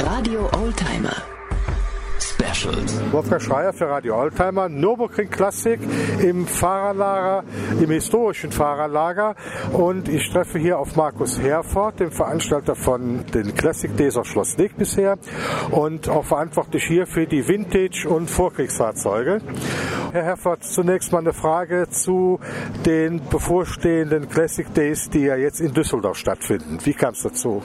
Radio Oldtimer Specials. Wolfgang Schreier für Radio Oldtimer, Nürburgring Klassik im Fahrerlager, im historischen Fahrerlager, und ich treffe hier auf Markus Herford, den Veranstalter von den Classic Days auf Schloss Leg bisher und auch verantwortlich hier für die Vintage- und Vorkriegsfahrzeuge. Herr Herford, zunächst mal eine Frage zu den bevorstehenden Classic Days, die ja jetzt in Düsseldorf stattfinden. Wie kam es dazu?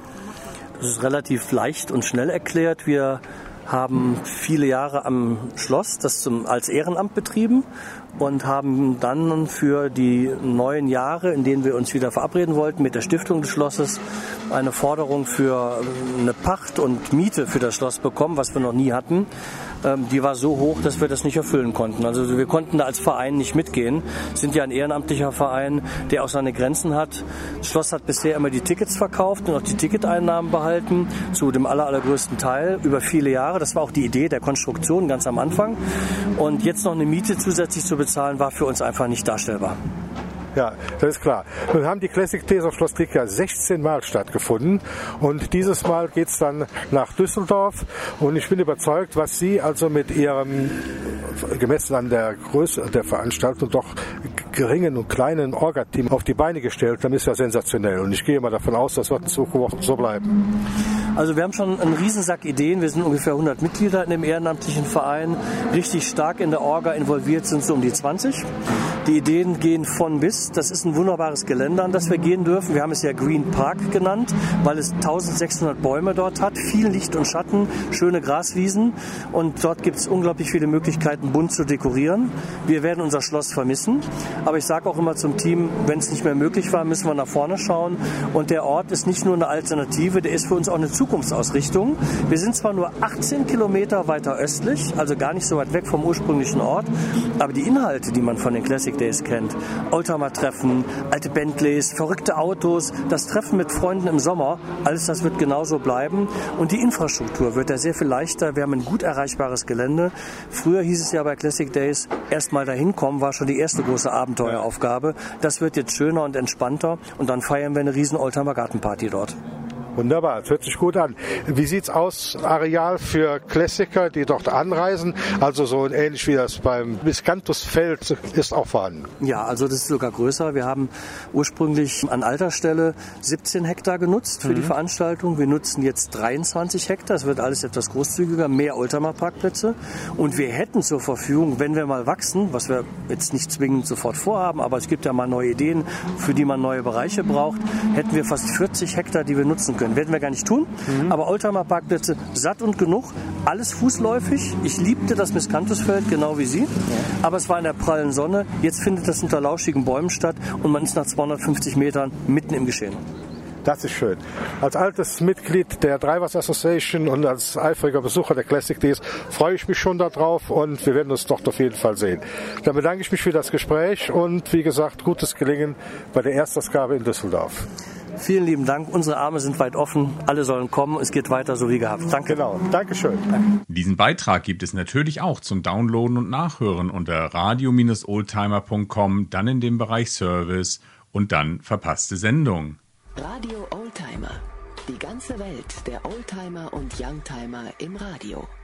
Das ist relativ leicht und schnell erklärt. Wir haben viele Jahre am Schloss das als Ehrenamt betrieben und haben dann für die neuen Jahre, in denen wir uns wieder verabreden wollten mit der Stiftung des Schlosses, eine Forderung für eine Pacht und Miete für das Schloss bekommen, was wir noch nie hatten. Die war so hoch, dass wir das nicht erfüllen konnten. Also wir konnten da als Verein nicht mitgehen. Wir sind ja ein ehrenamtlicher Verein, der auch seine Grenzen hat. Das Schloss hat bisher immer die Tickets verkauft und auch die Ticketeinnahmen behalten, zu dem allergrößten Teil, über viele Jahre. Das war auch die Idee der Konstruktion ganz am Anfang. Und jetzt noch eine Miete zusätzlich zu bezahlen, war für uns einfach nicht darstellbar. Ja, das ist klar. Nun haben die Classic Days auf Schloss Leg ja 16 Mal stattgefunden und dieses Mal geht es dann nach Düsseldorf und ich bin überzeugt, was Sie also mit Ihrem, gemessen an der Größe der Veranstaltung, doch geringen und kleinen Orga-Team auf die Beine gestellt haben, ist ja sensationell und ich gehe mal davon aus, das wird in Zukunft so bleiben. Also wir haben schon einen Riesensack Ideen. Wir sind ungefähr 100 Mitglieder in dem ehrenamtlichen Verein. Richtig stark in der Orga involviert sind so um die 20. Die Ideen gehen von bis. Das ist ein wunderbares Gelände, an das wir gehen dürfen. Wir haben es ja Green Park genannt, weil es 1600 Bäume dort hat, viel Licht und Schatten, schöne Graswiesen und dort gibt es unglaublich viele Möglichkeiten, bunt zu dekorieren. Wir werden unser Schloss vermissen, aber ich sage auch immer zum Team, wenn es nicht mehr möglich war, müssen wir nach vorne schauen und der Ort ist nicht nur eine Alternative, der ist für uns auch eine Zukunftsausrichtung. Wir sind zwar nur 18 Kilometer weiter östlich, also gar nicht so weit weg vom ursprünglichen Ort, aber die Inhalte, die man von den Classic Days kennt, Oldtimer-Treffen, alte Bentleys, verrückte Autos, das Treffen mit Freunden im Sommer, alles das wird genauso bleiben und die Infrastruktur wird ja sehr viel leichter. Wir haben ein gut erreichbares Gelände. Früher hieß es ja bei Classic Days, erst mal dahin kommen war schon die erste große Abenteueraufgabe. Das wird jetzt schöner und entspannter und dann feiern wir eine riesen Oldtimer-Gartenparty dort. Wunderbar, das hört sich gut an. Wie sieht's aus, Areal für Klassiker, die dort anreisen? Also so ähnlich wie das beim Miscanthus-Feld ist auch vorhanden. Ja, also das ist sogar größer. Wir haben ursprünglich an alter Stelle 17 Hektar genutzt für die Veranstaltung. Wir nutzen jetzt 23 Hektar. Es wird alles etwas großzügiger, mehr Oldtimer-Parkplätze. Und wir hätten zur Verfügung, wenn wir mal wachsen, was wir jetzt nicht zwingend sofort vorhaben, aber es gibt ja mal neue Ideen, für die man neue Bereiche braucht, hätten wir fast 40 Hektar, die wir nutzen können. Werden wir gar nicht tun, aber Oldtimer-Parkplätze satt und genug, alles fußläufig. Ich liebte das Miscanthusfeld, genau wie Sie, aber es war in der prallen Sonne. Jetzt findet das unter lauschigen Bäumen statt und man ist nach 250 Metern mitten im Geschehen. Das ist schön. Als altes Mitglied der Drivers Association und als eifriger Besucher der Classic Days freue ich mich schon darauf und wir werden uns dort auf jeden Fall sehen. Dann bedanke ich mich für das Gespräch und wie gesagt, gutes Gelingen bei der Erstausgabe in Düsseldorf. Vielen lieben Dank. Unsere Arme sind weit offen. Alle sollen kommen. Es geht weiter so wie gehabt. Danke. Genau. Dankeschön. Diesen Beitrag gibt es natürlich auch zum Downloaden und Nachhören unter radio-oldtimer.com, dann in dem Bereich Service und dann verpasste Sendung. Radio Oldtimer. Die ganze Welt der Oldtimer und Youngtimer im Radio.